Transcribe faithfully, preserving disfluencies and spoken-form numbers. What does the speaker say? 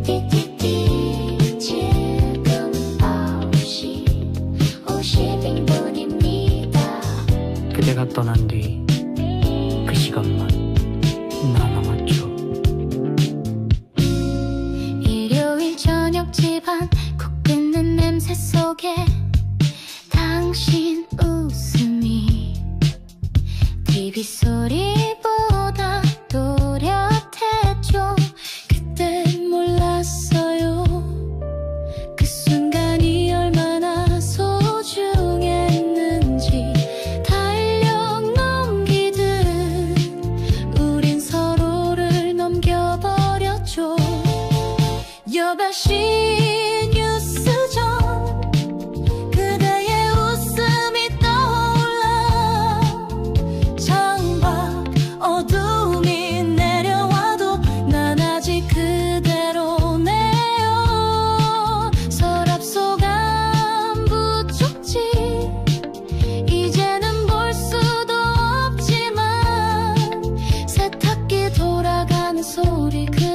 띠띠띠 지금 아홉 시 오십 분입니다. 그대가 떠난 뒤 그 시간만 나 남았죠. 일요일 저녁 집안 콕 끓는 냄새 속에 당신 웃음이 티비 소리보다 또렷했죠. 그때 몰랐어요. 그 순간이 얼마나 소중했는지. 달력 넘기듯 우린 서로를 넘겨버렸죠. 여바시 뉴스전 그대의 웃음이 떠올라. 창밖 어둠이 내려와도 난 아직 그대로네요. 서랍 속 안부 쪽지 이제는 볼 수도 없지만 세탁기 돌아가는 소리 그